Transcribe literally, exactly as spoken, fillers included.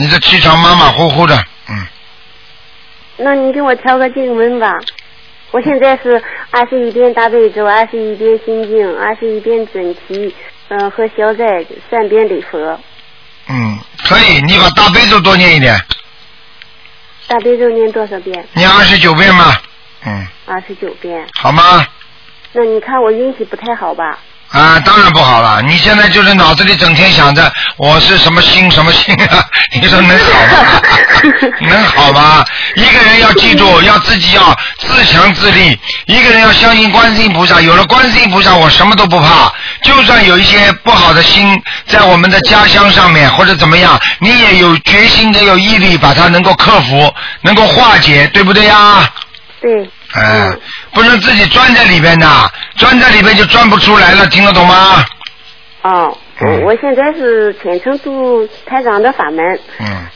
你的气场马马虎虎的，嗯。 那你给我调个经文吧。我现在是二十一遍大悲咒，二十一遍心经，二十一遍准提，嗯、呃，和消灾三遍礼佛。 嗯，可以，你把大悲咒多念一点。 大悲咒念多少遍？ 念二十九遍嘛。嗯。 二十九遍。 好吗？ 那你看我运气不太好吧？ 啊，当然不好了！你现在就是脑子里整天想着我是什么星什么星啊，你说能好吗？能好吗？一个人要记住，要自己要自强自立。一个人要相信观世音菩萨，有了观世音菩萨，我什么都不怕。就算有一些不好的心在我们的家乡上面或者怎么样，你也有决心，也有毅力，把它能够克服，能够化解，对不对呀？ 对。 哎、嗯，不能自己钻在里边的，钻在里边就钻不出来了，听得懂吗？ 哦，我我现在是虔诚度台长的法门， 嗯，